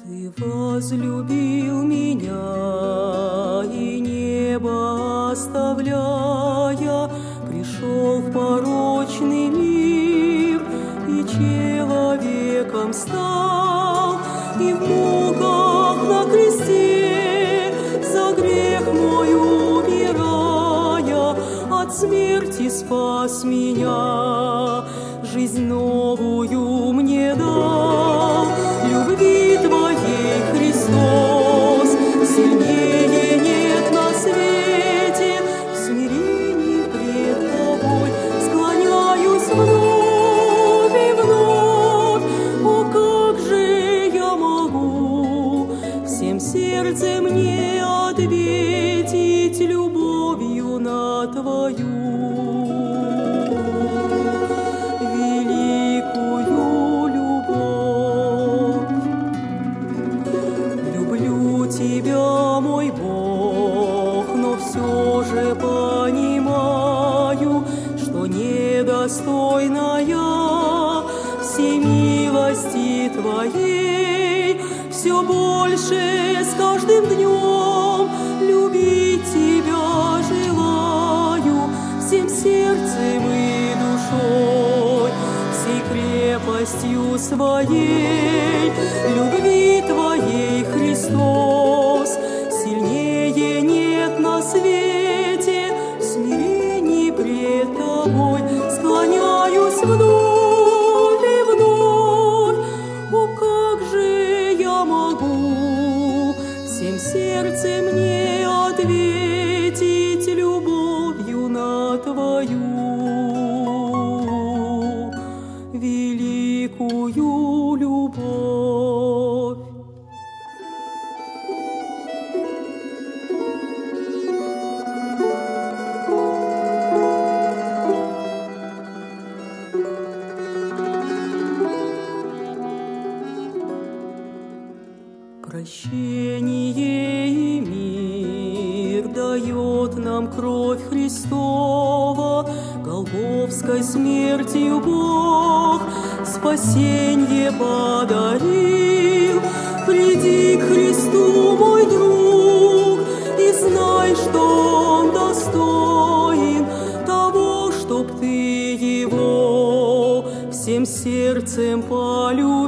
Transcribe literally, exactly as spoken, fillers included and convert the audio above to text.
Ты возлюбил меня и небо оставляя, пришел в порочный мир и человеком стал, и в муках на кресте за грех мой умирая, от смерти спас меня, жизнь новую мне дал. Любви Твоей, Христос, сильнее нет на свете, в смирении пред Тобой склоняюсь вновь и вновь. О, как же я могу всем сердцем мне ответить любовью на Твою? Тебя, мой Бог, но все же понимаю, что недостойна я всей милости Твоей, все больше с каждым днем любить Тебя желаю всем сердцем и душой, всей крепостью своей. Любви Твоей, Христос, сильнее нет на свете, в смирении пред Тобой склоняюсь вновь и вновь. О, как же я могу всем сердцем мне ответить любовью на Твою великую любовь. Прощение и мир дает нам кровь Христова, Голгофской смертью Бог спасенье подарил. Приди к Христу, мой друг, и знай, что Он достоин того, чтоб ты Его всем сердцем полюбил.